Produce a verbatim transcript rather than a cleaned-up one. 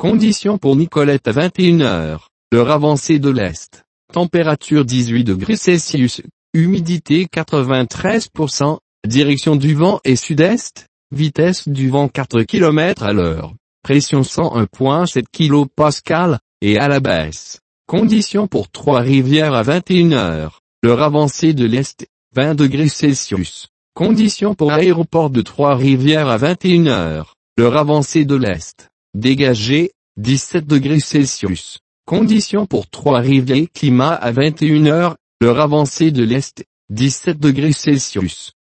Conditions pour Nicolette à vingt et une heures, l'heure avancée de l'Est. Température dix-huit degrés Celsius, humidité quatre-vingt-treize pour cent, direction du vent est sud-est, vitesse du vent quatre kilomètres à l'heure, pression cent un virgule sept kilopascales, et à la baisse. Conditions pour Trois-Rivières à vingt et une heures, l'heure avancée de l'Est, vingt degrés Celsius. Conditions pour Aéroport de Trois-Rivières à vingt et une heures, l'heure avancée de l'Est, dégagé, dix-sept degrés Celsius. Conditions pour Trois-Rivières climat à vingt et une heures, l'heure avancée de l'Est, dix-sept degrés Celsius.